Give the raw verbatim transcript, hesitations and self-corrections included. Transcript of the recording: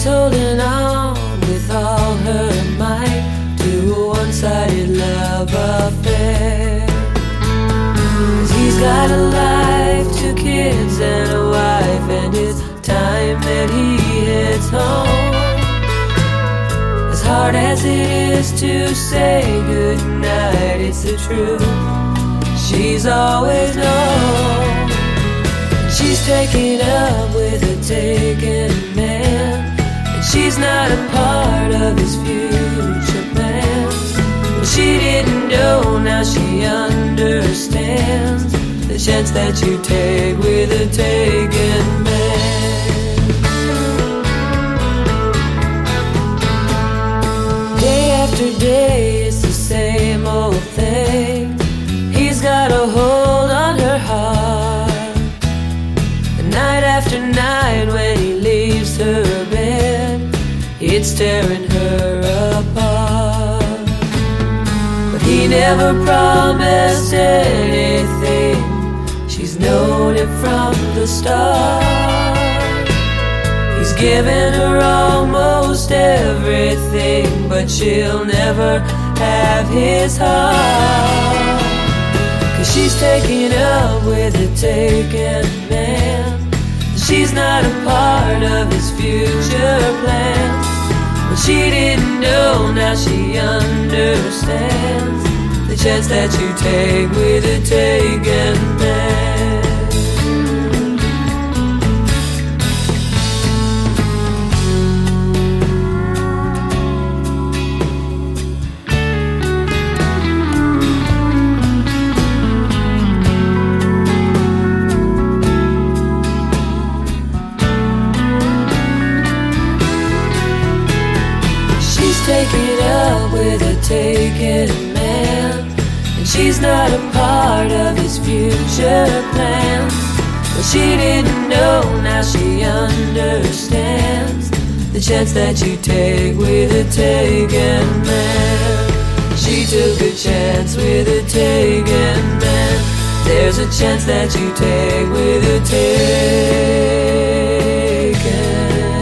She's holding on with all her might to a one-sided love affair. 'Cause he's got a life, two kids and a wife, and it's time that he heads home. As hard as it is to say goodnight, it's the truth she's always known. She's taken up with a taken man, and she's not a part of his future plans. Well, she didn't know, now she understands the chance that you take with a taken man. Day after day, it's the same old thing. He's got a hold on her heart. And night after night, when he leaves her bed, it's tearing her apart. But he never promised anything, she's known it from the start. He's given her almost everything, but she'll never have his heart. 'Cause she's taken up with a taken man, she's not a part of his future plans. But she didn't know, now she understands the chance that you take with a taken man. Taken up with a taken man, and she's not a part of his future plans. Well, she didn't know, now she understands the chance that you take with a taken man. She took a chance with a taken man. There's a chance that you take with a taken